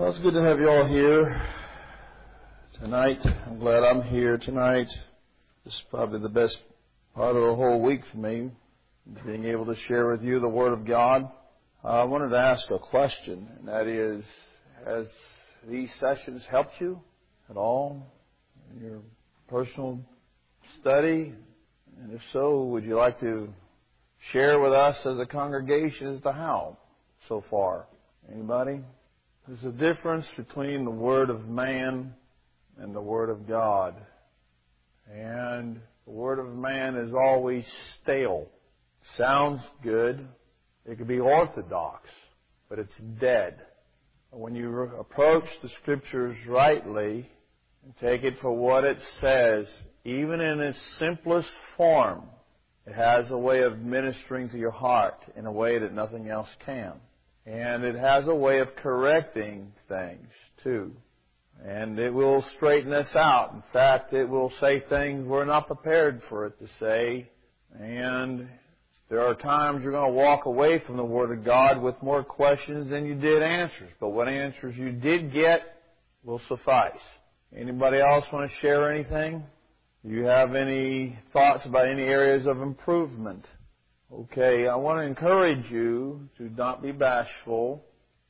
Well, it's good to have you all here tonight. I'm glad I'm here tonight. This is probably the best part of the whole week for me, being able to share with you the Word of God. I wanted to ask a question, and that is, has these sessions helped you at all in your personal study? And if so, would you like to share with us as a congregation as to how so far? Anybody? There's a difference between the Word of man and the Word of God. And the Word of man is always stale. Sounds good. It could be orthodox, but it's dead. When you approach the Scriptures rightly and take it for what it says, even in its simplest form, it has a way of ministering to your heart in a way that nothing else can. And it has a way of correcting things, too. And it will straighten us out. In fact, it will say things we're not prepared for it to say. And there are times you're going to walk away from the Word of God with more questions than you did answers. But what answers you did get will suffice. Anybody else want to share anything? Do you have any thoughts about any areas of improvement? Okay, I want to encourage you to not be bashful.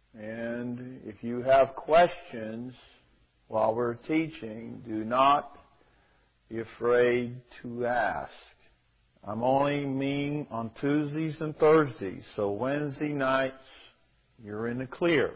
And if you have questions while we're teaching, do not be afraid to ask. I'm only mean on Tuesdays and Thursdays, so Wednesday nights, you're in the clear.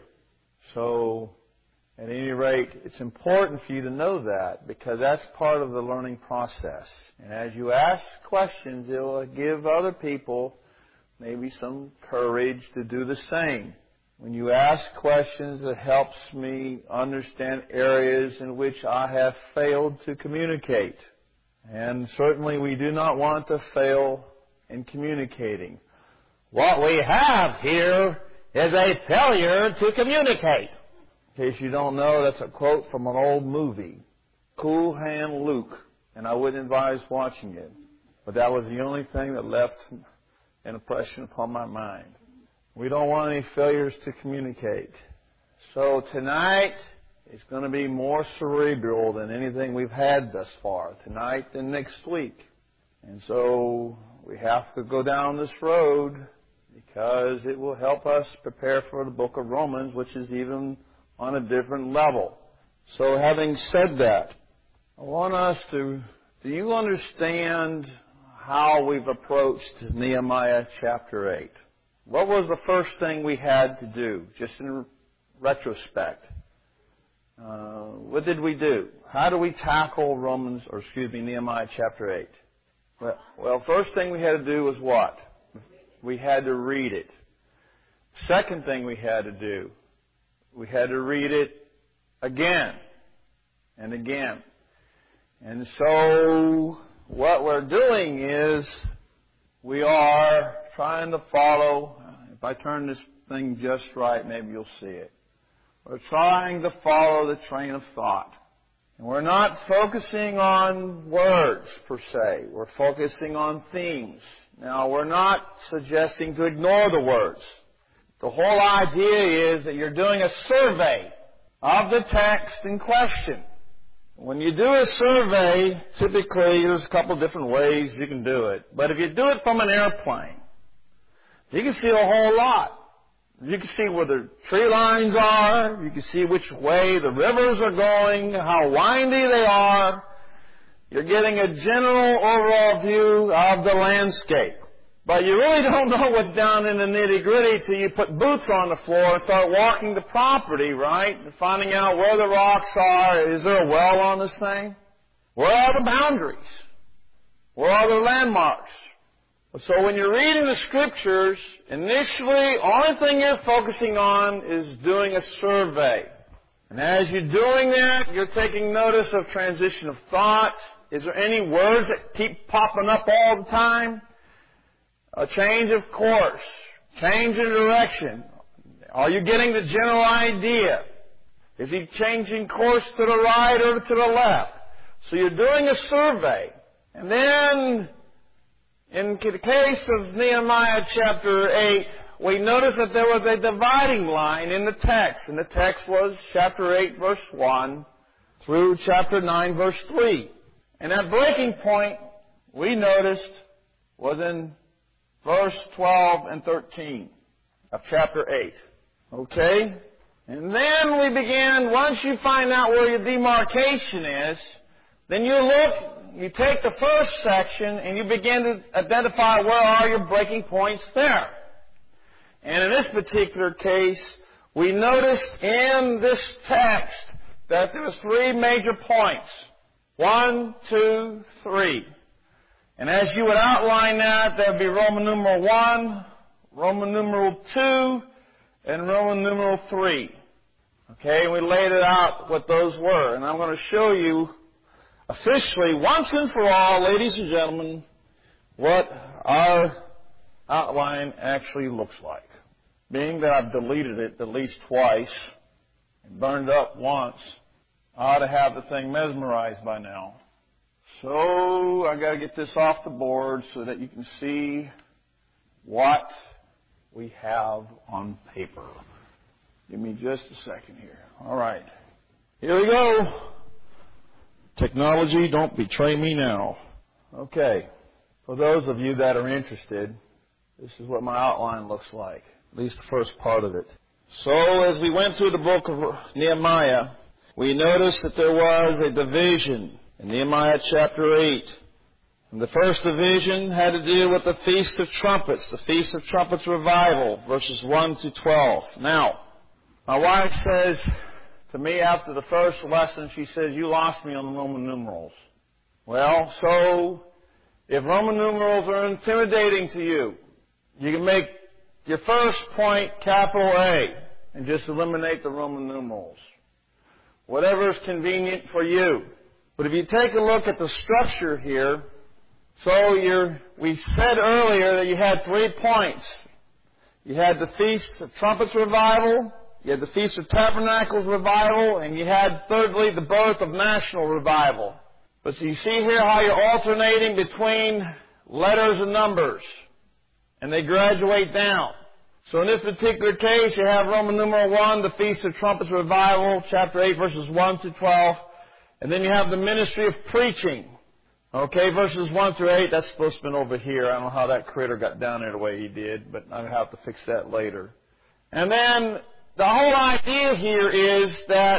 So, at any rate, it's important for you to know that because that's part of the learning process. And as you ask questions, it will give other people maybe some courage to do the same. When you ask questions, it helps me understand areas in which I have failed to communicate. And certainly we do not want to fail in communicating. What we have here is a failure to communicate. In case you don't know, that's a quote from an old movie, Cool Hand Luke, and I wouldn't advise watching it. But that was the only thing that left an impression upon my mind. We don't want any failures to communicate. So tonight is going to be more cerebral than anything we've had thus far, tonight and next week. And so we have to go down this road because it will help us prepare for the book of Romans, which is even on a different level. So having said that, I want us to, do you understand how we've approached Nehemiah chapter 8? What was the first thing we had to do, just in retrospect? What did we do? How do we tackle Nehemiah chapter 8? Well, first thing we had to do was what? We had to read it. Second thing we had to do, we had to read it again and again. And so what we're doing is we are trying to follow. If I turn this thing just right, maybe you'll see it. We're trying to follow the train of thought. And we're not focusing on words per se. We're focusing on themes. Now, we're not suggesting to ignore the words. The whole idea is that you're doing a survey of the text in question. When you do a survey, typically there's a couple different ways you can do it. But if you do it from an airplane, you can see a whole lot. You can see where the tree lines are. You can see which way the rivers are going, how windy they are. You're getting a general overall view of the landscape. But you really don't know what's down in the nitty-gritty till you put boots on the floor and start walking the property, right? And finding out where the rocks are. Is there a well on this thing? Where are the boundaries? Where are the landmarks? So when you're reading the Scriptures, initially, only thing you're focusing on is doing a survey. And as you're doing that, you're taking notice of transition of thought. Is there any words that keep popping up all the time? A change of course, change in direction. Are you getting the general idea? Is he changing course to the right or to the left? So you're doing a survey. And then, in the case of Nehemiah chapter 8, we noticed that there was a dividing line in the text. And the text was chapter 8, verse 1 through chapter 9, verse 3. And that breaking point, we noticed, was in verse 12 and 13 of chapter 8. Okay? And then we began, once you find out where your demarcation is, then you take the first section and you begin to identify where are your breaking points there. And in this particular case, we noticed in this text that there was 3 major points. 1, 2, 3. And as you would outline that, there would be Roman numeral 1, Roman numeral 2, and Roman numeral 3. Okay, we laid it out what those were. And I'm going to show you officially, once and for all, ladies and gentlemen, what our outline actually looks like. Being that I've deleted it at least twice and burned up once, I ought to have the thing mesmerized by now. So I got to get this off the board so that you can see what we have on paper. Give me just a second here. All right. Here we go. Technology, don't betray me now. Okay. For those of you that are interested, this is what my outline looks like, at least the first part of it. So as we went through the book of Nehemiah, we noticed that there was a division in Nehemiah chapter 8. And the first division had to deal with the Feast of Trumpets, the Feast of Trumpets revival, verses 1 to 12. Now, my wife says to me after the first lesson, she says, you lost me on the Roman numerals. Well, so if Roman numerals are intimidating to you, you can make your first point capital A and just eliminate the Roman numerals. Whatever is convenient for you. But if you take a look at the structure here, we said earlier that you had 3 points. You had the Feast of Trumpets revival, you had the Feast of Tabernacles revival, and you had, thirdly, the birth of national revival. But you see here how you're alternating between letters and numbers, and they graduate down. So in this particular case, you have Roman numeral 1, the Feast of Trumpets revival, chapter 8, verses 1 to 12. And then you have the ministry of preaching. Okay, verses 1 through 8, that's supposed to have been over here. I don't know how that critter got down there the way he did, but I'll have to fix that later. And then the whole idea here is that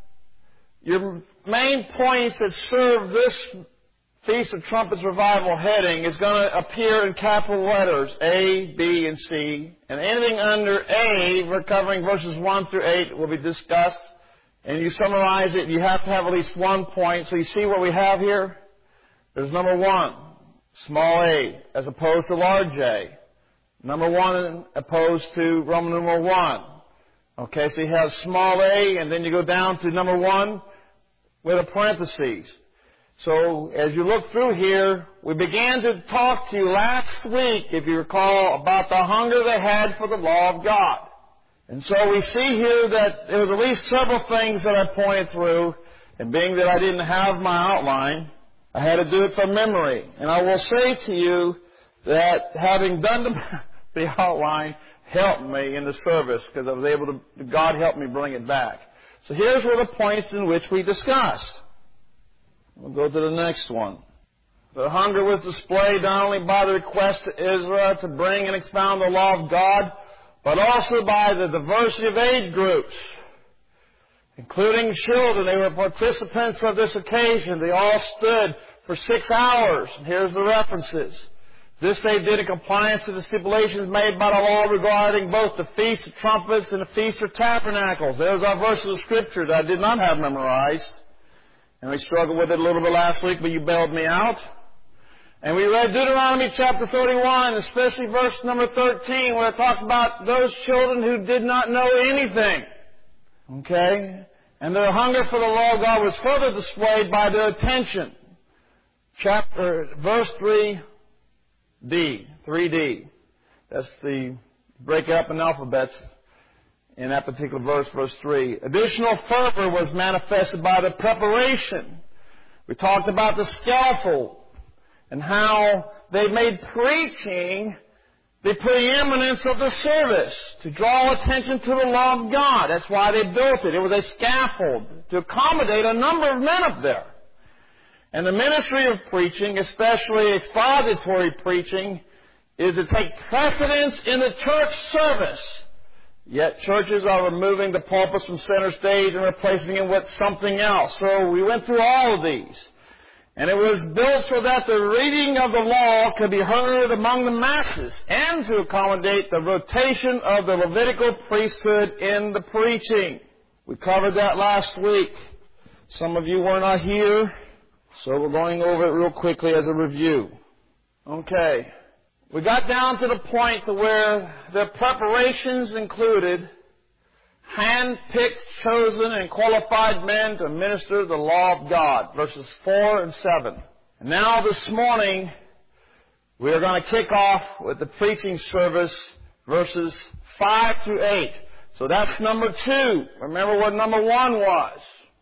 your main points that serve this Feast of Trumpets revival heading is going to appear in capital letters, A, B, and C. And anything under A, we're covering verses 1 through 8, will be discussed. And you summarize it, you have to have at least 1 point. So you see what we have here? There's number 1, small a, as opposed to large A. Number 1 opposed to Roman numeral 1. Okay, so you have small a, and then you go down to number 1 with a parenthesis. So as you look through here, we began to talk to you last week, if you recall, about the hunger they had for the law of God. And so we see here that there was at least several things that I pointed through, and being that I didn't have my outline, I had to do it from memory. And I will say to you that having done the outline helped me in the service, because I was able to, God helped me bring it back. So here's were the points in which we discussed. We'll go to the next one. The hunger was displayed not only by the request to Israel to bring and expound the law of God, but also by the diversity of age groups, including children. They were participants of this occasion. They all stood for 6 hours. And here's the references. This they did in compliance to the stipulations made by the law regarding both the Feast of Trumpets and the Feast of Tabernacles. There's our verses of Scripture that I did not have memorized. And we struggled with it a little bit last week, but you bailed me out. And we read Deuteronomy chapter 31, especially verse number 13, where it talks about those children who did not know anything. Okay? And their hunger for the law of God was further displayed by their attention. Verse 3D. That's the break up in alphabets in that particular verse, verse 3. Additional fervor was manifested by the preparation. We talked about the scaffold and how they made preaching the preeminence of the service, to draw attention to the law of God. That's why they built it. It was a scaffold to accommodate a number of men up there. And the ministry of preaching, especially expository preaching, is to take precedence in the church service. Yet churches are removing the pulpits from center stage and replacing it with something else. So we went through all of these. And it was built so that the reading of the law could be heard among the masses and to accommodate the rotation of the Levitical priesthood in the preaching. We covered that last week. Some of you were not here, so we're going over it real quickly as a review. Okay. We got down to the point to where the preparations included hand-picked, chosen, and qualified men to minister the law of God, verses 4 and 7. And now this morning, we are going to kick off with the preaching service, verses 5 through 8. So that's number 2. Remember what number 1 was.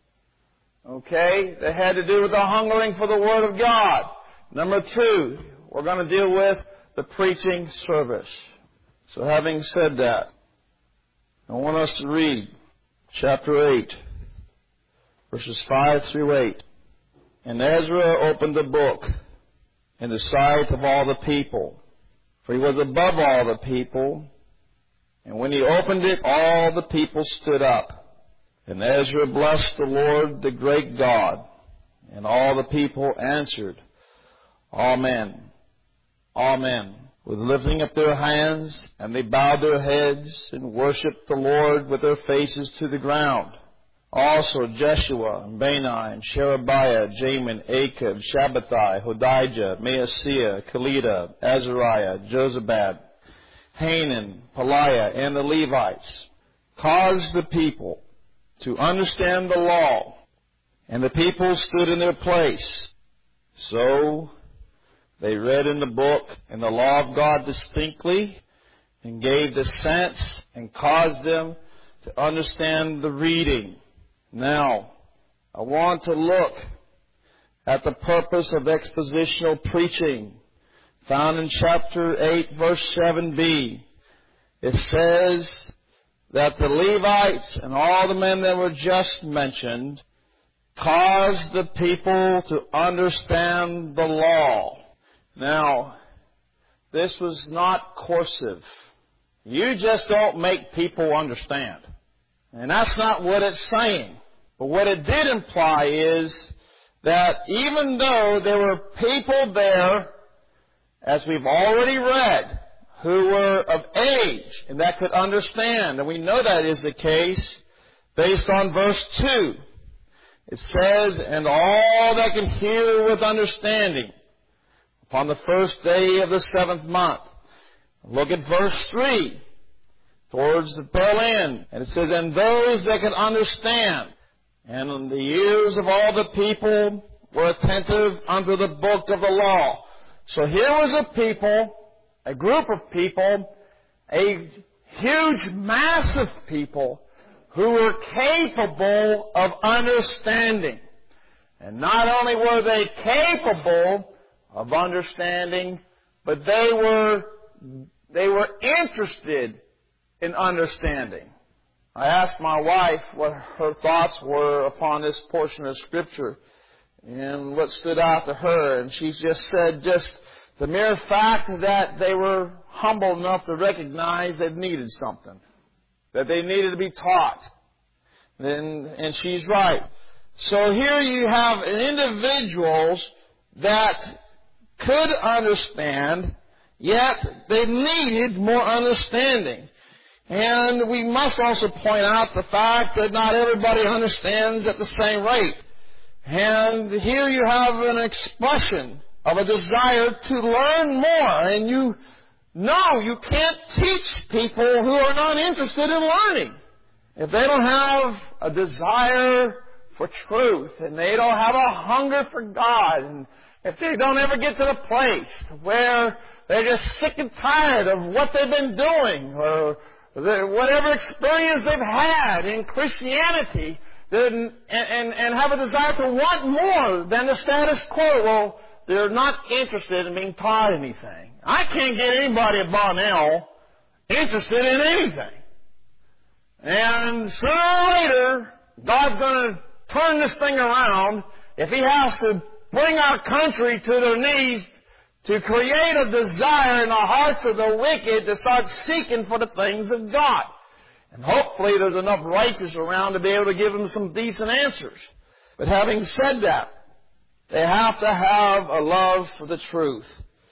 Okay? That had to do with the hungering for the Word of God. Number 2, we're going to deal with the preaching service. So having said that, I want us to read chapter 8, verses 5 through 8. And Ezra opened the book in the sight of all the people, for he was above all the people. And when he opened it, all the people stood up. And Ezra blessed the Lord, the great God. And all the people answered, Amen. Amen. With lifting up their hands, and they bowed their heads and worshipped the Lord with their faces to the ground. Also Jeshua, and Bani, and Sherebiah, Jamin, Achab, Shabbatai, Hodijah, Maaseiah, Kelita, Azariah, Jozabad, Hanan, Peliah, and the Levites caused the people to understand the law, and the people stood in their place. So they read in the book and the law of God distinctly and gave the sense and caused them to understand the reading. Now, I want to look at the purpose of expositional preaching found in chapter 8, verse 7b. It says that the Levites and all the men that were just mentioned caused the people to understand the law. Now, this was not coercive. You just don't make people understand. And that's not what it's saying. But what it did imply is that even though there were people there, as we've already read, who were of age and that could understand, and we know that is the case based on verse 2. It says, and all that can hear with understanding, upon the first day of the 7th month. Look at verse 3, towards the tail end. And it says, and those that can understand. And the ears of all the people were attentive unto the book of the law. So here was a people, a group of people, a huge mass of people who were capable of understanding. And not only were they capable of understanding, but they were interested in understanding. I asked my wife what her thoughts were upon this portion of Scripture and what stood out to her, and she just said the mere fact that they were humble enough to recognize they needed something, that they needed to be taught. And she's right. So here you have individuals that could understand, yet they needed more understanding. And we must also point out the fact that not everybody understands at the same rate. And here you have an expression of a desire to learn more. And you can't teach people who are not interested in learning. If they don't have a desire for truth, and they don't have a hunger for God, and if they don't ever get to the place where they're just sick and tired of what they've been doing, or whatever experience they've had in Christianity, and have a desire to want more than the status quo, well, they're not interested in being taught anything. I can't get anybody at Bonnell interested in anything. And sooner or later, God's going to turn this thing around if He has to bring our country to their knees to create a desire in the hearts of the wicked to start seeking for the things of God. And hopefully there's enough righteous around to be able to give them some decent answers. But having said that, they have to have a love for the truth.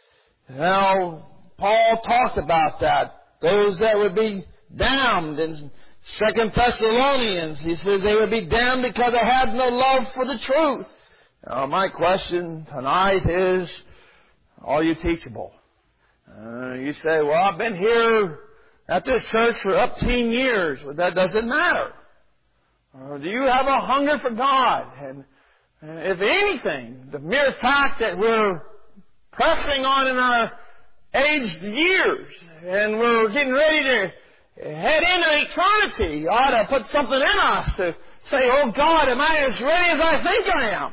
Now, Paul talked about that. Those that would be damned in 2 Thessalonians, he says they would be damned because they had no love for the truth. Now, my question tonight is, are you teachable? You say, well, I've been here at this church for up to 10 years. Well, that doesn't matter. Do you have a hunger for God? And if anything, the mere fact that we're pressing on in our aged years and we're getting ready to head into eternity ought to put something in us to say, oh God, am I as ready as I think I am?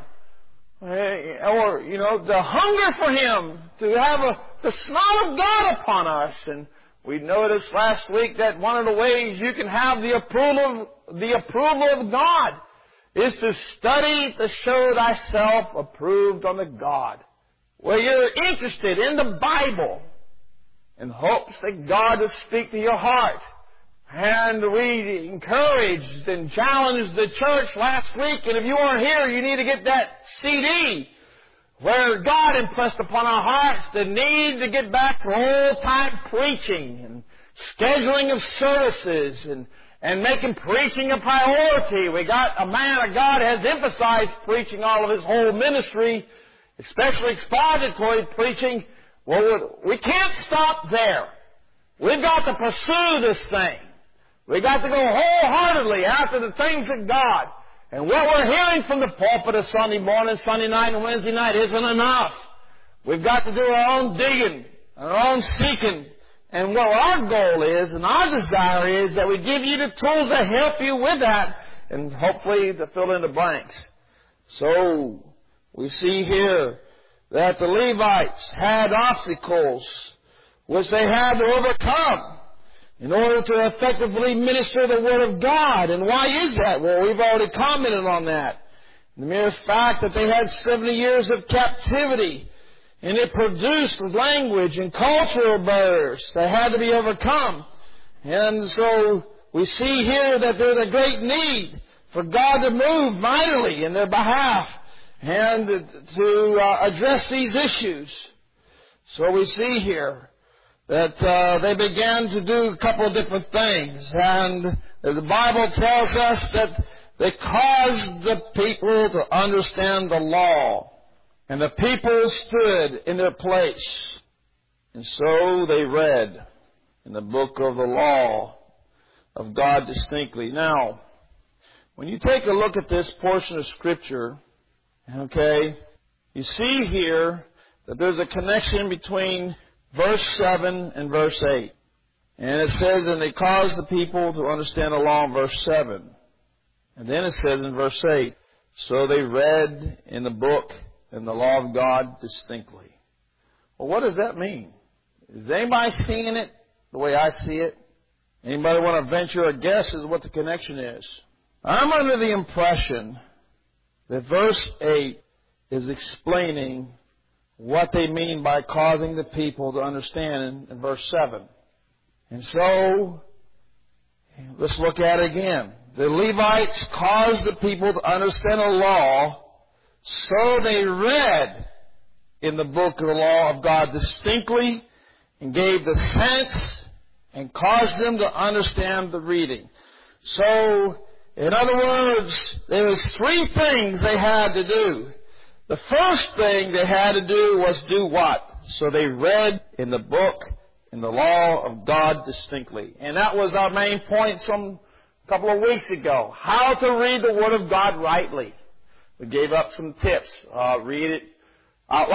Or, the hunger for Him, to have the smile of God upon us. And we noticed last week that one of the ways you can have the approval of God is to study to show thyself approved unto God. Where you're interested in the Bible in hopes that God will speak to your heart. And we encouraged and challenged the church last week, and if you weren't here, you need to get that CD where God impressed upon our hearts the need to get back to old-time preaching and scheduling of services and making preaching a priority. We got a man of God has emphasized preaching all of his whole ministry, especially expository preaching. Well, we can't stop there. We've got to pursue this thing. We've got to go wholeheartedly after the things of God. And what we're hearing from the pulpit of Sunday morning, Sunday night, and Wednesday night isn't enough. We've got to do our own digging, our own seeking. And what our goal is and our desire is that we give you the tools to help you with that and hopefully to fill in the blanks. So we see here that the Levites had obstacles which they had to overcome in order to effectively minister the Word of God. And why is that? Well, we've already commented on that. The mere fact that they had 70 years of captivity, and it produced language and cultural barriers that had to be overcome. And so we see here that there's a great need for God to move mightily in their behalf and to address these issues. So we see here that they began to do a couple of different things. And the Bible tells us that they caused the people to understand the law. And the people stood in their place. And so they read in the book of the law of God distinctly. Now, when you take a look at this portion of Scripture, okay, you see here that there's a connection between verse 7 and verse 8. And it says, and they caused the people to understand the law in verse 7. And then it says in verse 8, so they read in the book and the law of God distinctly. Well, what does that mean? Is anybody seeing it the way I see it? Anybody want to venture a guess as to what the connection is? I'm under the impression that verse 8 is explaining what they mean by causing the people to understand in verse 7. And so, let's look at it again. The Levites caused the people to understand the law, so they read in the book of the law of God distinctly and gave the sense and caused them to understand the reading. So, in other words, there was 3 things they had to do. The first thing they had to do was do what? So they read in the book, in the law of God distinctly. And that was our main point some couple of weeks ago. How to read the Word of God rightly. We gave up some tips. Read it out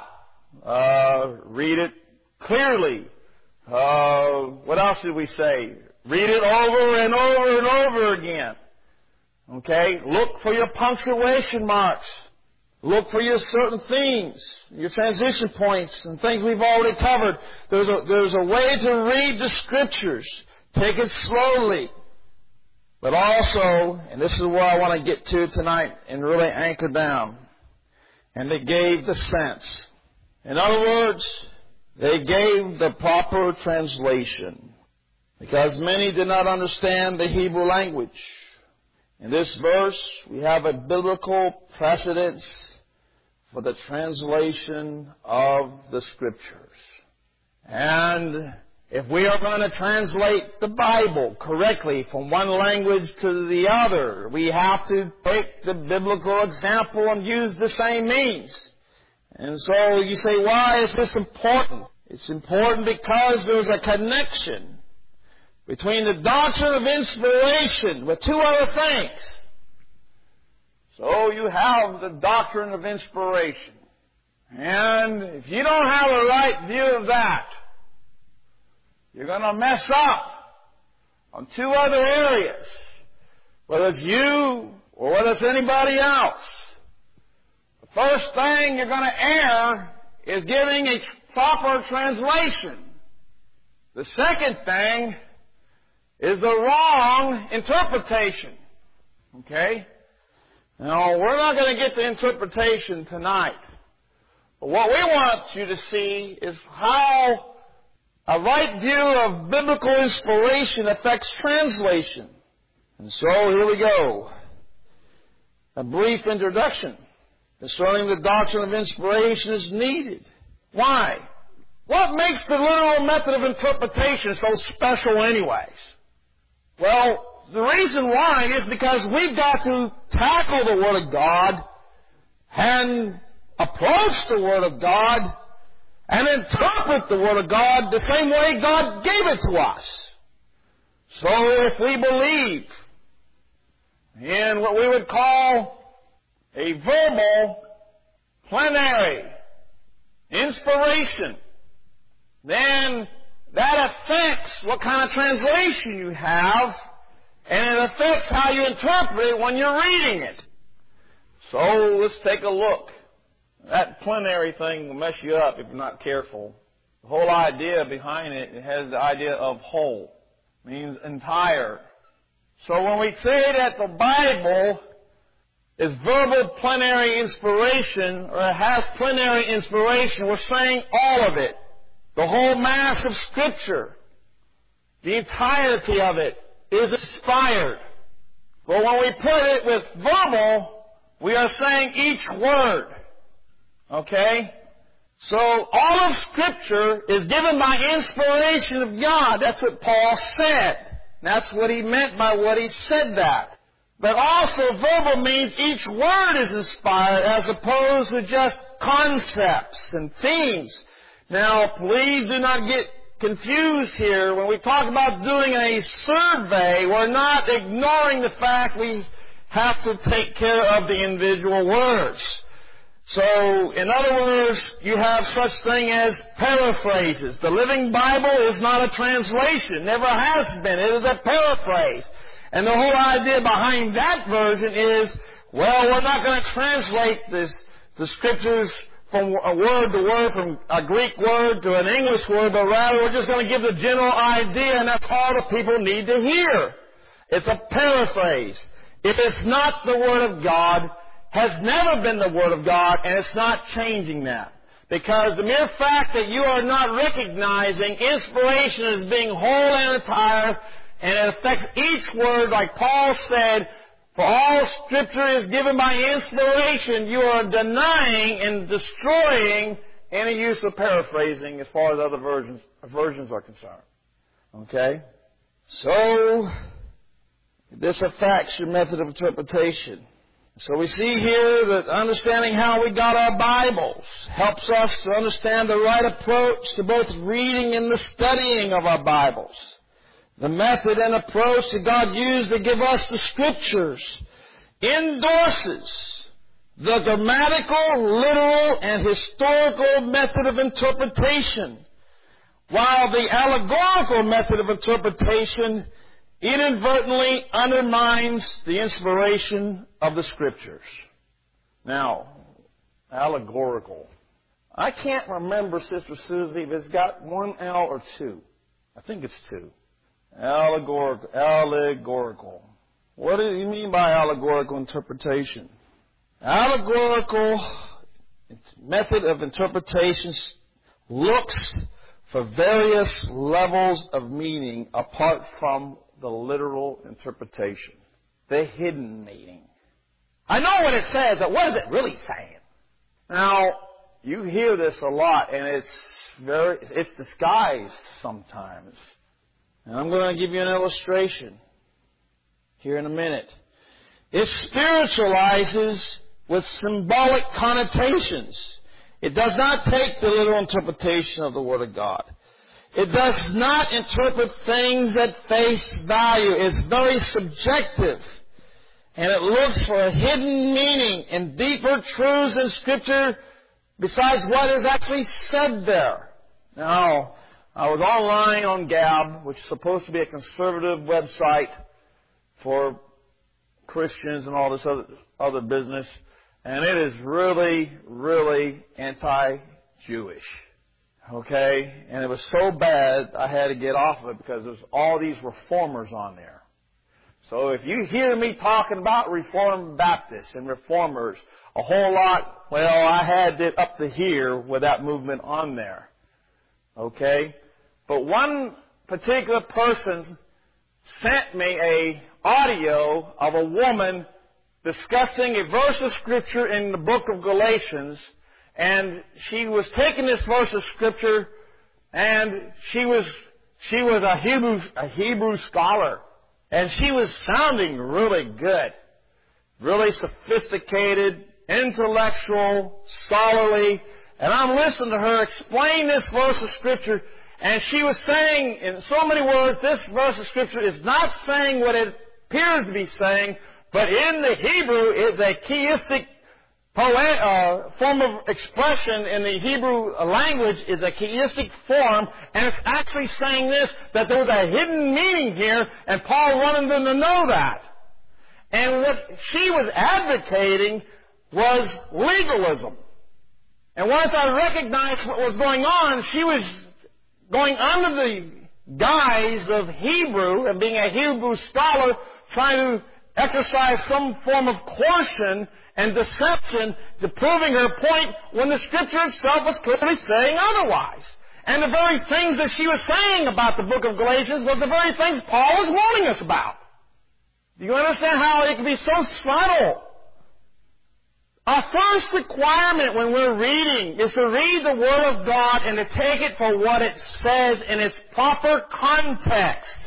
loud. Read it clearly. What else did we say? Read it over and over and over again. Okay? Look for your punctuation marks. Look for your certain themes, your transition points, and things we've already covered. There's a way to read the Scriptures. Take it slowly. But also, and this is where I want to get to tonight and really anchor down, and they gave the sense. In other words, they gave the proper translation, because many did not understand the Hebrew language. In this verse, we have a biblical precedence for the translation of the Scriptures. And if we are going to translate the Bible correctly from one language to the other, we have to take the biblical example and use the same means. And so you say, why is this important? It's important because there's a connection between the doctrine of inspiration with two other things. So you have the doctrine of inspiration. And if you don't have a right view of that, you're going to mess up on two other areas, whether it's you or whether it's anybody else. The first thing you're going to err is giving a proper translation. The second thing is the wrong interpretation. Okay? Now, we're not going to get the interpretation tonight. But what we want you to see is how a right view of biblical inspiration affects translation. And so, here we go. A brief introduction concerning the doctrine of inspiration is needed. Why? What makes the literal method of interpretation so special anyways? Well, the reason why is because we've got to tackle the Word of God and approach the Word of God and interpret the Word of God the same way God gave it to us. So if we believe in what we would call a verbal plenary inspiration, then that affects what kind of translation you have, and it affects how you interpret it when you're reading it. So let's take a look. That plenary thing will mess you up if you're not careful. The whole idea behind it, it has the idea of whole. It means entire. So when we say that the Bible is verbal plenary inspiration, or it has plenary inspiration, we're saying all of it. The whole mass of Scripture, the entirety of it, is inspired. But when we put it with verbal, we are saying each word. Okay? So all of Scripture is given by inspiration of God. That's what Paul said. That's what he meant by what he said that. But also verbal means each word is inspired as opposed to just concepts and themes. Now, please do not get confused here. When we talk about doing a survey, we're not ignoring the fact we have to take care of the individual words. So, in other words, you have such thing as paraphrases. The Living Bible is not a translation. Never has been. It is a paraphrase. And the whole idea behind that version is, well, we're not going to translate the Scriptures from a word to word, from a Greek word to an English word, but rather we're just going to give the general idea, and that's all the people need to hear. It's a paraphrase. If it's not the Word of God, has never been the Word of God, and it's not changing that. Because the mere fact that you are not recognizing inspiration as being whole and entire, and it affects each word, like Paul said, for all Scripture is given by inspiration, you are denying and destroying any use of paraphrasing as far as other versions are concerned. Okay? So, this affects your method of interpretation. So we see here that understanding how we got our Bibles helps us to understand the right approach to both reading and the studying of our Bibles. The method and approach that God used to give us the Scriptures endorses the grammatical, literal, and historical method of interpretation, while the allegorical method of interpretation inadvertently undermines the inspiration of the Scriptures. Now, Allegorical. I can't remember, Sister Susie, if it's got one L or two. I think it's two. Allegorical. What do you mean by allegorical interpretation? Allegorical method of interpretation looks for various levels of meaning apart from the literal interpretation. The hidden meaning. I know what it says, but what is it really saying? Now, you hear this a lot, and it's disguised sometimes. And I'm going to give you an illustration here in a minute. It spiritualizes with symbolic connotations. It does not take the literal interpretation of the Word of God. It does not interpret things at face value. It's very subjective. And it looks for a hidden meaning and deeper truths in Scripture besides what is actually said there. Now, I was online on Gab, which is supposed to be a conservative website for Christians and all this other business, and it is really, really anti-Jewish. Okay? And it was so bad I had to get off of it because there's all these reformers on there. So if you hear me talking about Reformed Baptists and reformers a whole lot, well, I had it up to here with that movement on there. Okay? But one particular person sent me a audio of a woman discussing a verse of Scripture in the book of Galatians, and she was taking this verse of Scripture, and she was a Hebrew scholar, and she was sounding really good, really sophisticated, intellectual, scholarly, and I'm listening to her explain this verse of Scripture, and she was saying, in so many words, this verse of Scripture is not saying what it appears to be saying, but in the Hebrew is a chiastic form of expression in the Hebrew language is a chiastic form, and it's actually saying this, that there was a hidden meaning here, and Paul wanted them to know that. And what she was advocating was legalism. And once I recognized what was going on, she was going under the guise of Hebrew and being a Hebrew scholar, trying to exercise some form of coercion and deception to proving her point when the Scripture itself was clearly saying otherwise. And the very things that she was saying about the book of Galatians was the very things Paul was warning us about. Do you understand how it can be so subtle? Our first requirement when we're reading is to read the Word of God and to take it for what it says in its proper context.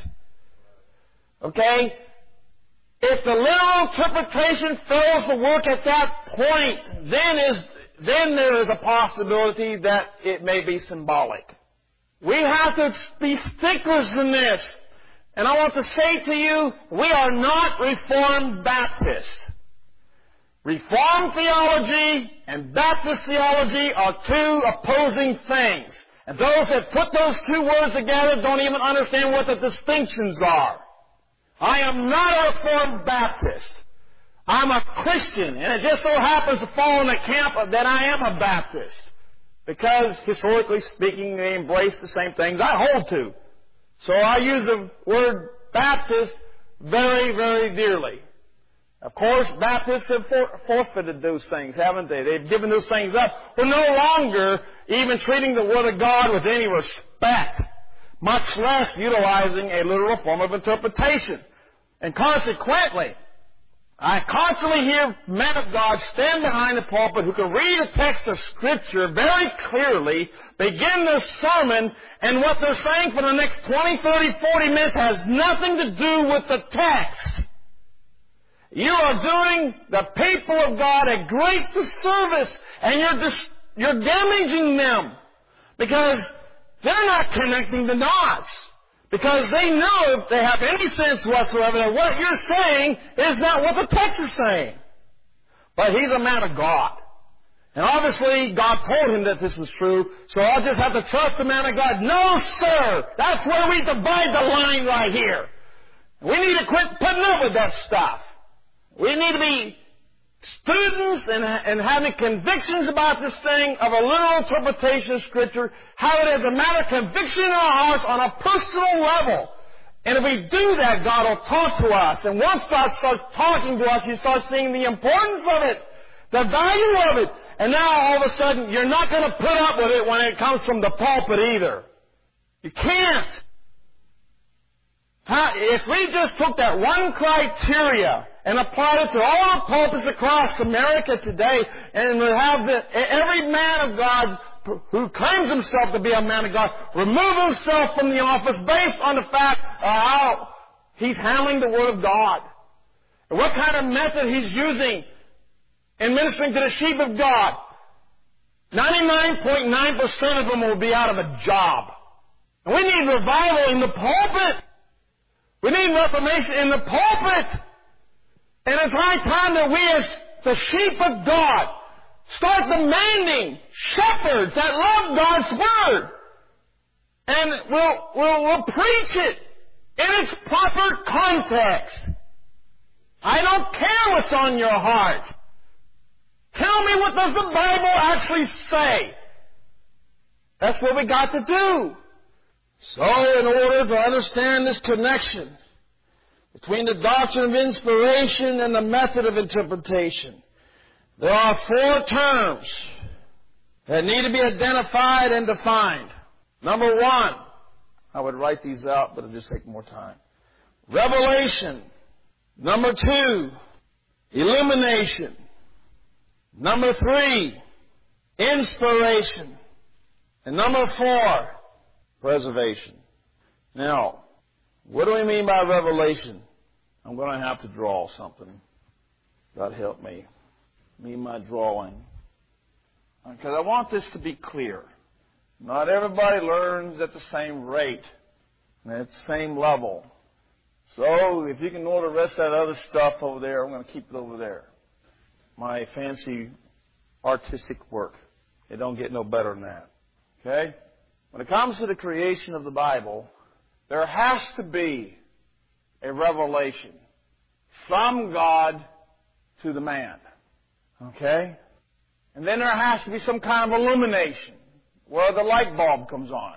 Okay? If the literal interpretation fails to work at that point, then there is a possibility that it may be symbolic. We have to be sticklers in this. And I want to say to you, we are not Reformed Baptists. Reformed theology and Baptist theology are two opposing things. And those that put those two words together don't even understand what the distinctions are. I am not a Reformed Baptist. I'm a Christian, and it just so happens to fall in the camp that I am a Baptist. Because, historically speaking, they embrace the same things I hold to. So I use the word Baptist very, very dearly. Of course, Baptists have forfeited those things, haven't they? They've given those things up. We're no longer even treating the Word of God with any respect, much less utilizing a literal form of interpretation. And consequently, I constantly hear men of God stand behind the pulpit who can read a text of Scripture very clearly, begin their sermon, and what they're saying for the next 20, 30, 40 minutes has nothing to do with the text. You are doing the people of God a great disservice, and you're damaging them because they're not connecting the dots. Because they know, if they have any sense whatsoever, that what you're saying is not what the text is saying. But he's a man of God. And obviously, God told him that this was true, so I'll just have to trust the man of God. No, sir! That's where we divide the line right here. We need to quit putting up with that stuff. We need to be students and having convictions about this thing of a literal interpretation of Scripture, how it is a matter of conviction in our hearts on a personal level. And if we do that, God will talk to us. And once God starts talking to us, you start seeing the importance of it, the value of it. And now all of a sudden, you're not going to put up with it when it comes from the pulpit either. You can't. If we just took that one criteria and applied it to all the pulpits across America today, and would have every man of God who claims himself to be a man of God remove himself from the office based on the fact of how he's handling the Word of God, and what kind of method he's using in ministering to the sheep of God, 99.9% of them will be out of a job. And we need revival in the pulpit. We need reformation in the pulpit. And it's high time that we as the sheep of God start demanding shepherds that love God's Word. And we'll preach it in its proper context. I don't care what's on your heart. Tell me, what does the Bible actually say? That's what we got to do. So in order to understand this connection between the doctrine of inspiration and the method of interpretation, there are 4 terms that need to be identified and defined. Number 1, I would write these out, but it'll just take more time. Revelation. Number 2, illumination. Number 3, inspiration. And number 4, preservation. Now, what do we mean by revelation? I'm going to have to draw something. God help me. My drawing. Because I want this to be clear. Not everybody learns at the same rate and at the same level. So if you can know the rest of that other stuff over there, I'm going to keep it over there. My fancy artistic work. It don't get no better than that. Okay? When it comes to the creation of the Bible, there has to be a revelation from God to the man. Okay? And then there has to be some kind of illumination where the light bulb comes on.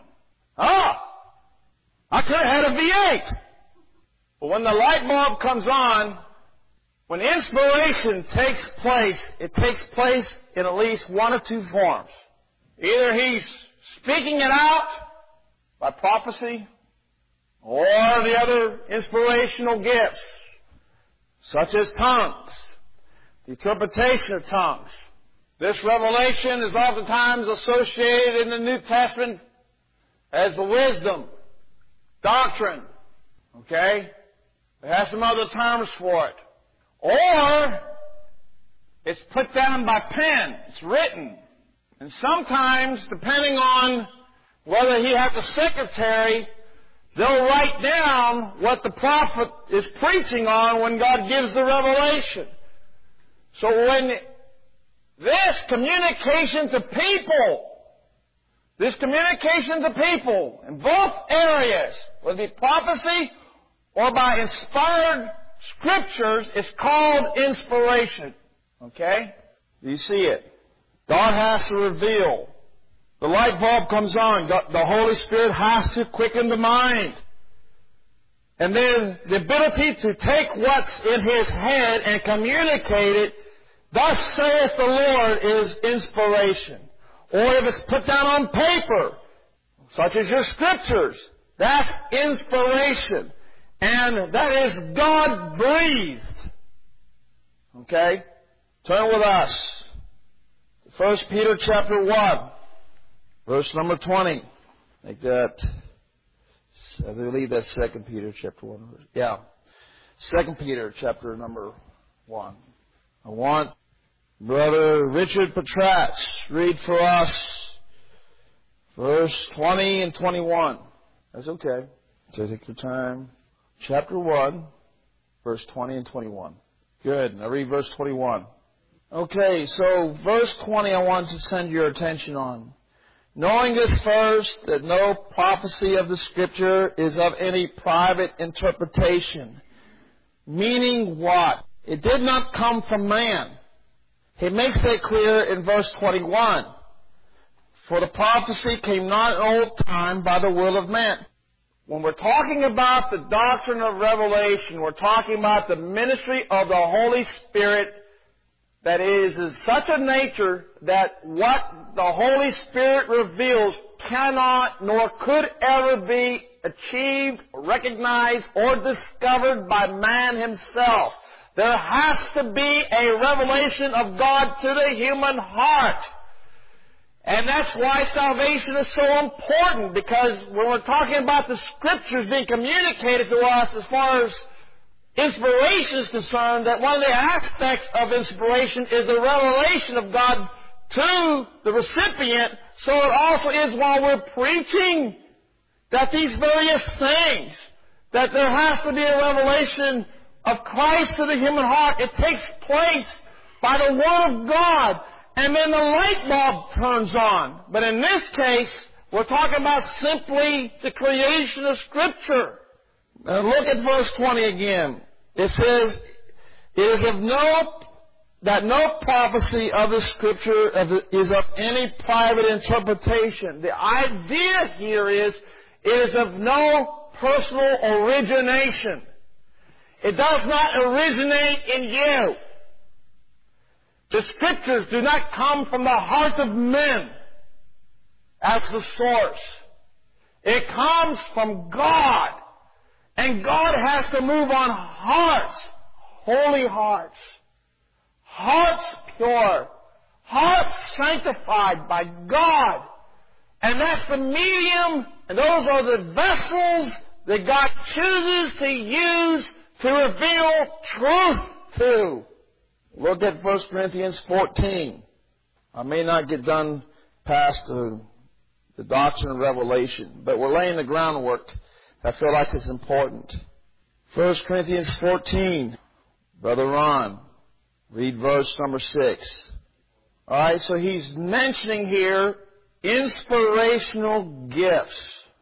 I could have had a V8. But when the light bulb comes on, when inspiration takes place, it takes place in at least 1 or 2 forms. Either he's speaking it out by prophecy, or the other inspirational gifts, such as tongues, the interpretation of tongues. This revelation is oftentimes associated in the New Testament as the wisdom, doctrine. Okay? It has some other terms for it. Or it's put down by pen. It's written. And sometimes, depending on whether he has a secretary, they'll write down what the prophet is preaching on when God gives the revelation. So when this communication to people in both areas, whether it be prophecy or by inspired Scriptures, is called inspiration. Okay? Do you see it? God has to reveal. The light bulb comes on. The Holy Spirit has to quicken the mind. And then the ability to take what's in His head and communicate it, thus saith the Lord, is inspiration. Or if it's put down on paper, such as your Scriptures, that's inspiration. And that is God-breathed. Okay? Turn with us to 1 Peter chapter 1, verse number 20. Make that, I believe that's 2 Peter chapter 1. Yeah. 2 Peter chapter number 1. I want Brother Richard Patratz read for us verse 20 and 21. That's okay. So take your time. Chapter 1, verse 20 and 21. Good. Now read verse 21. Okay, so verse 20 I want to send your attention on. Knowing this first, that no prophecy of the Scripture is of any private interpretation. Meaning what? It did not come from man. He makes that clear in verse 21. For the prophecy came not in old time by the will of man. When we're talking about the doctrine of revelation, we're talking about the ministry of the Holy Spirit that is of such a nature that what the Holy Spirit reveals cannot nor could ever be achieved, recognized, or discovered by man himself. There has to be a revelation of God to the human heart. And that's why salvation is so important, because when we're talking about the Scriptures being communicated to us as far as inspiration is concerned, that one of the aspects of inspiration is the revelation of God to the recipient, so it also is while we're preaching that these various things, that there has to be a revelation of Christ to the human heart. It takes place by the Word of God, and then the light bulb turns on. But in this case, we're talking about simply the creation of Scripture. Now look at verse 20 again. It says, it is of no prophecy of the Scripture is of any private interpretation. The idea here is, it is of no personal origination. It does not originate in you. The Scriptures do not come from the hearts of men as the source. It comes from God. And God has to move on hearts, holy hearts, hearts pure, hearts sanctified by God. And that's the medium, and those are the vessels that God chooses to use to reveal truth to. Look at 1 Corinthians 14. I may not get done past the doctrine of revelation, but we're laying the groundwork. I feel like it's important. 1 Corinthians 14. Brother Ron, read verse number 6. Alright, so he's mentioning here inspirational gifts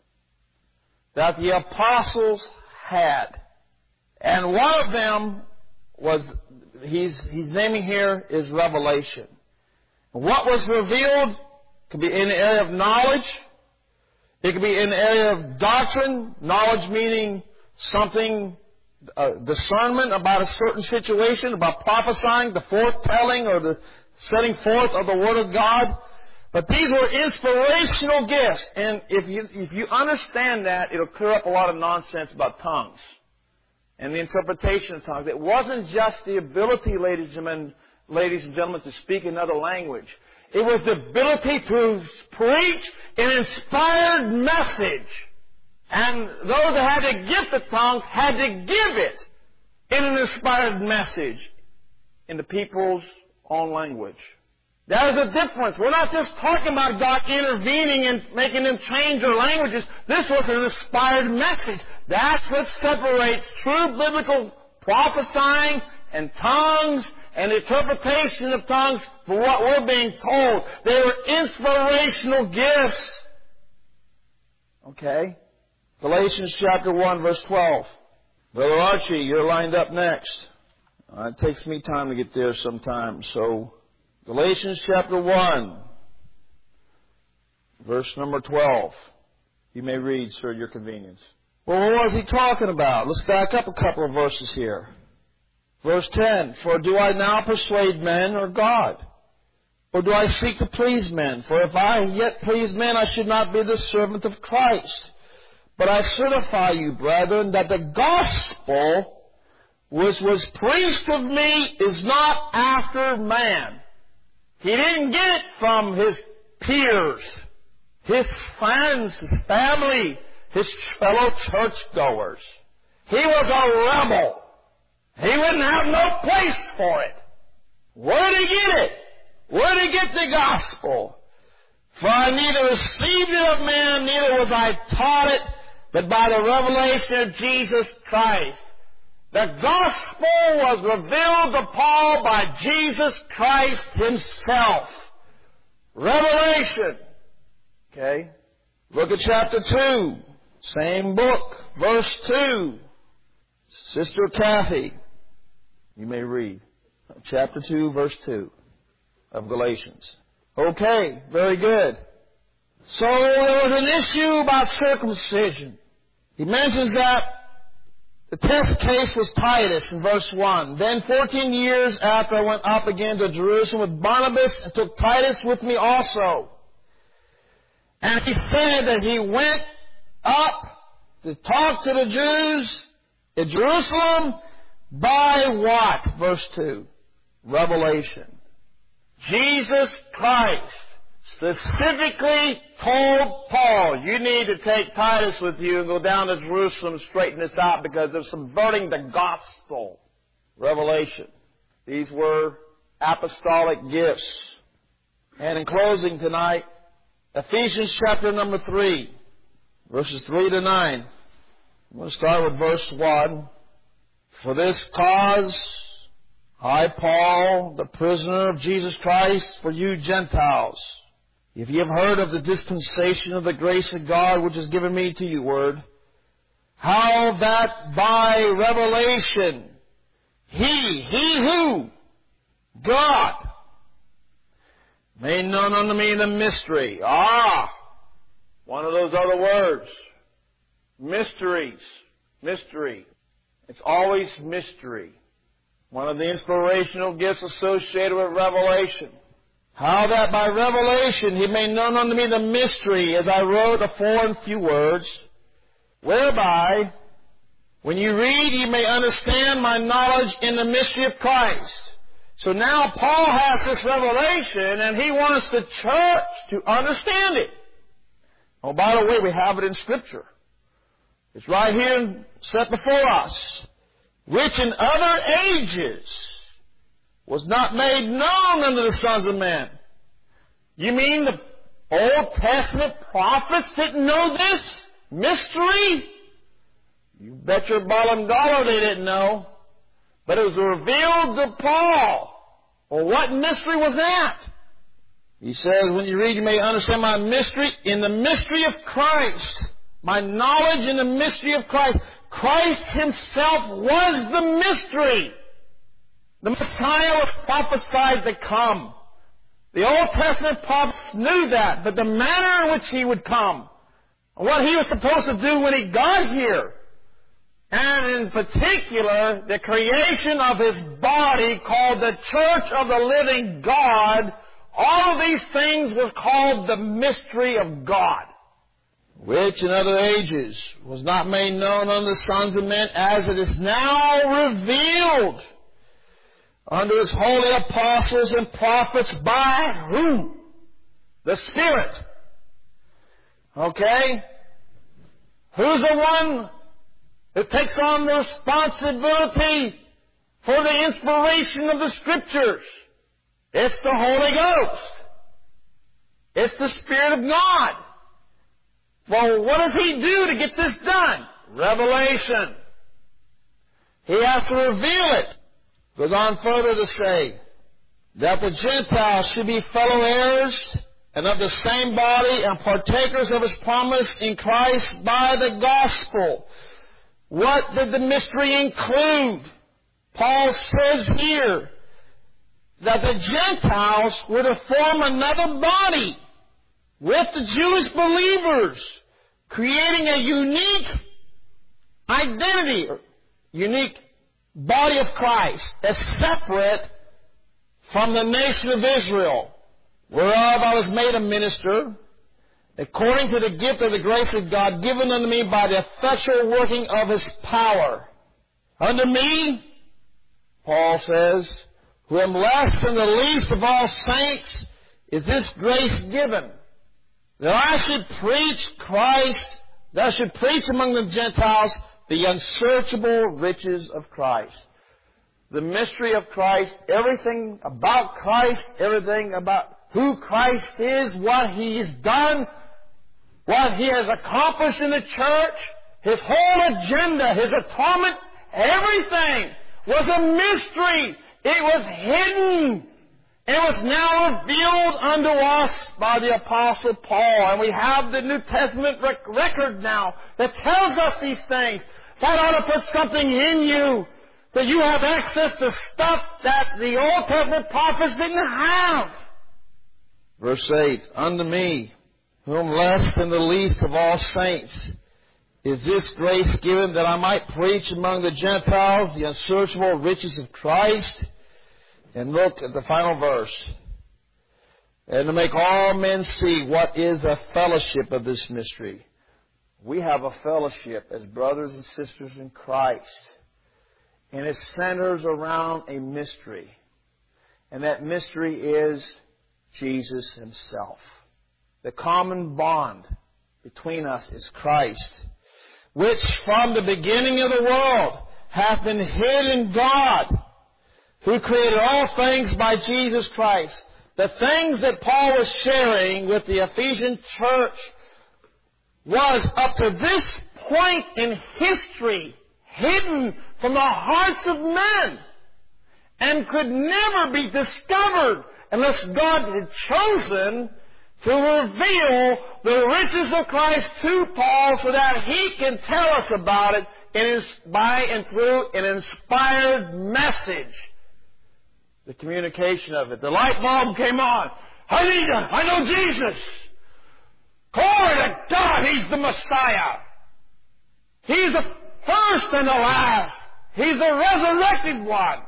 that the apostles had. And one of them was, he's naming here, is revelation. What was revealed could be in the area of knowledge. It could be in the area of doctrine, knowledge meaning something, discernment about a certain situation, about prophesying, the foretelling or the setting forth of the Word of God. But these were inspirational gifts. And if you understand that, it'll clear up a lot of nonsense about tongues and the interpretation of tongues. It wasn't just the ability, ladies and gentlemen, to speak another language. It was the ability to preach an inspired message. And those that had the gift of tongues had to give it in an inspired message in the people's own language. There is a difference. We're not just talking about God intervening and making them change their languages. This was an inspired message. That's what separates true biblical prophesying and tongues and interpretation of tongues from what we're being told. They were inspirational gifts. Okay? Galatians chapter 1, verse 12. Brother Archie, you're lined up next. It takes me time to get there sometimes. So, Galatians chapter 1, verse number 12. You may read, sir, at your convenience. Well, what was he talking about? Let's back up a couple of verses here. Verse 10, for do I now persuade men or God? Or do I seek to please men? For if I yet please men, I should not be the servant of Christ. But I certify you, brethren, that the gospel which was preached of me is not after man. He didn't get it from his peers, his friends, his family, his fellow churchgoers. He was a rebel. He wouldn't have no place for it. Where did he get it? Where did he get the gospel? For I neither received it of man, neither was I taught it, but by the revelation of Jesus Christ. The gospel was revealed to Paul by Jesus Christ himself. Revelation. Okay? Look at chapter 2. Same book. Verse 2. Sister Kathy, you may read. Chapter 2, verse 2. of Galatians. Okay, very good. So there was an issue about circumcision. He mentions that the test case was Titus in verse 1. Then 14 years after I went up again to Jerusalem with Barnabas and took Titus with me also. And he said that he went up to talk to the Jews in Jerusalem by what? Verse 2. Revelation. Jesus Christ specifically told Paul, you need to take Titus with you and go down to Jerusalem and straighten this out because they're subverting the gospel. Revelation. These were apostolic gifts. And in closing tonight, Ephesians chapter number 3, verses 3 to 9. I'm going to start with verse 1. For this cause, I, Paul, the prisoner of Jesus Christ, for you Gentiles, if ye have heard of the dispensation of the grace of God which is given me to you, word, how that by revelation, he who? God, made known unto me the mystery. One of those other words. Mysteries. Mystery. It's always mystery. One of the inspirational gifts associated with revelation. How that by revelation he made known unto me the mystery, as I wrote afore in few words, whereby, when you read, you may understand my knowledge in the mystery of Christ. So now Paul has this revelation, and he wants the church to understand it. Oh, by the way, we have it in Scripture. It's right here set before us. Which in other ages was not made known unto the sons of men. You mean the Old Testament prophets didn't know this mystery? You bet your bottom dollar they didn't know. But it was revealed to Paul. Well, what mystery was that? He says, when you read, you may understand my mystery in the mystery of Christ. My knowledge in the mystery of Christ. Christ himself was the mystery. The Messiah was prophesied to come. The Old Testament prophets knew that, but the manner in which he would come, what he was supposed to do when he got here, and in particular, the creation of his body called the Church of the Living God, all of these things were called the mystery of God, which in other ages was not made known unto the sons of men, as it is now revealed unto his holy apostles and prophets by who? The Spirit. Okay? Who's the one who takes on the responsibility for the inspiration of the Scriptures? It's the Holy Ghost. It's the Spirit of God. Well, what does he do to get this done? Revelation. He has to reveal it. Goes on further to say that the Gentiles should be fellow heirs and of the same body and partakers of his promise in Christ by the gospel. What did the mystery include? Paul says here that the Gentiles were to form another body with the Jewish believers, creating a unique identity, unique body of Christ, as separate from the nation of Israel, whereof I was made a minister, according to the gift of the grace of God given unto me by the effectual working of his power. Unto me, Paul says, who am less than the least of all saints, is this grace given, that I should preach Christ, that I should preach among the Gentiles the unsearchable riches of Christ. The mystery of Christ, everything about Christ, everything about who Christ is, what he has done, what he has accomplished in the church, his whole agenda, his atonement, everything was a mystery. It was hidden. It was now revealed unto us by the Apostle Paul. And we have the New Testament record now that tells us these things. That ought to put something in you that you have access to stuff that the Old Testament prophets didn't have. Verse 8, unto me, whom less than the least of all saints, is this grace given that I might preach among the Gentiles the unsearchable riches of Christ. And look at the final verse. And to make all men see what is the fellowship of this mystery. We have a fellowship as brothers and sisters in Christ. And it centers around a mystery. And that mystery is Jesus Himself. The common bond between us is Christ, which from the beginning of the world hath been hid in God, who created all things by Jesus Christ. The things that Paul was sharing with the Ephesian church was up to this point in history hidden from the hearts of men and could never be discovered unless God had chosen to reveal the riches of Christ to Paul so that he can tell us about it by and through an inspired message. The communication of it. The light bulb came on. I know Jesus. Glory to God, He's the Messiah. He's the first and the last. He's the resurrected one.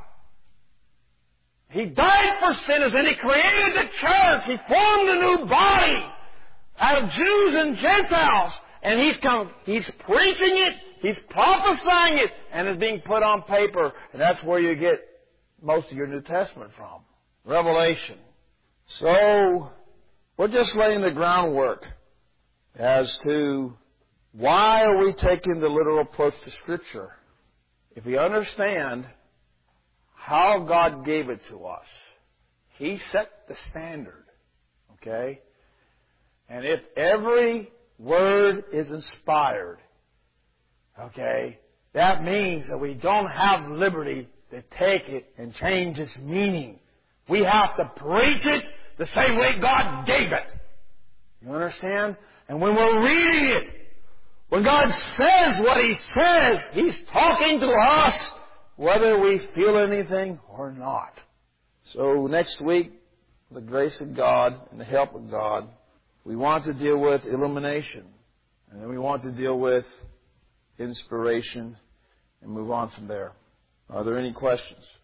He died for sinners and He created the church. He formed a new body out of Jews and Gentiles. And He's preaching it, He's prophesying it, and it's being put on paper. And that's where you get most of your New Testament from. Revelation. So, we're just laying the groundwork as to why are we taking the literal approach to Scripture. If we understand how God gave it to us, He set the standard. Okay? And if every word is inspired, okay, that means that we don't have liberty to take it and change its meaning. We have to preach it the same way God gave it. You understand? And when we're reading it, when God says what He says, He's talking to us whether we feel anything or not. So next week, with the grace of God and the help of God, we want to deal with illumination. And then we want to deal with inspiration and move on from there. Are there any questions?